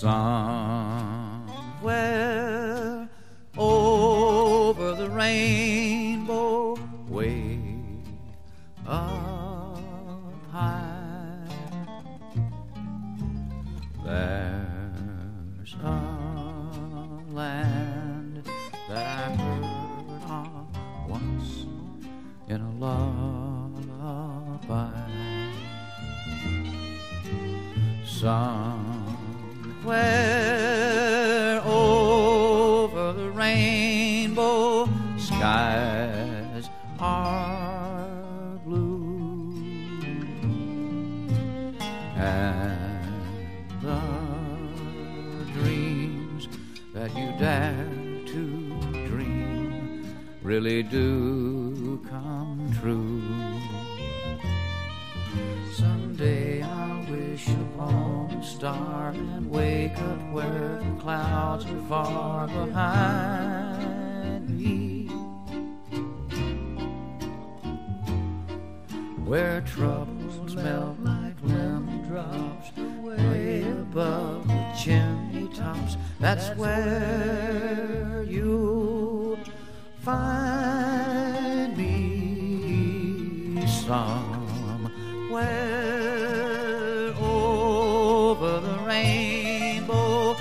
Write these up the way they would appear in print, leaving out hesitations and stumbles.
Somewhere over the rainbow, way up high, there's a land that I heard of once in a lullaby. Somewhere over the rainbow, skies are blue, and the dreams that you dare to dream really do come true. Someday I'll wish upon a star and wake up where the clouds are far behind me, where troubles melt like lemon drops way above the chimney tops. That's where you'll find me. Somewhere over the rainbow,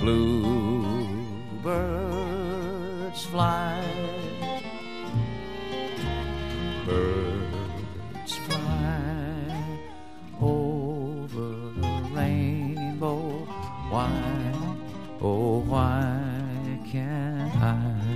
bluebirds fly, birds fly over the rainbow. Why, oh why can't I?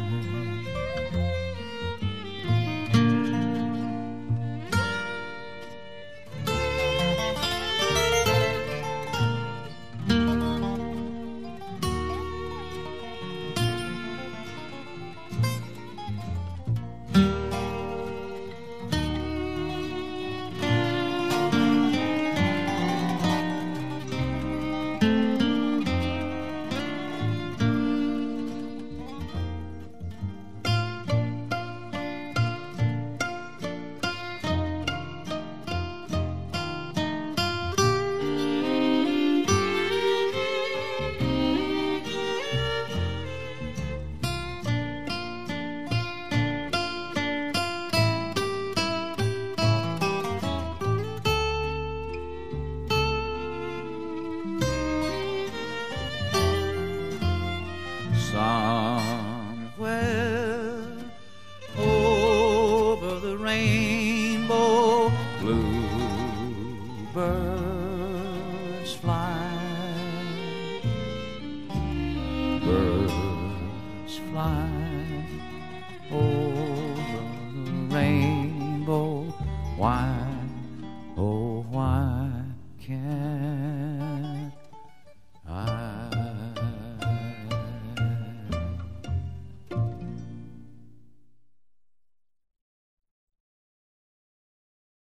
Somewhere over the rainbow, bluebird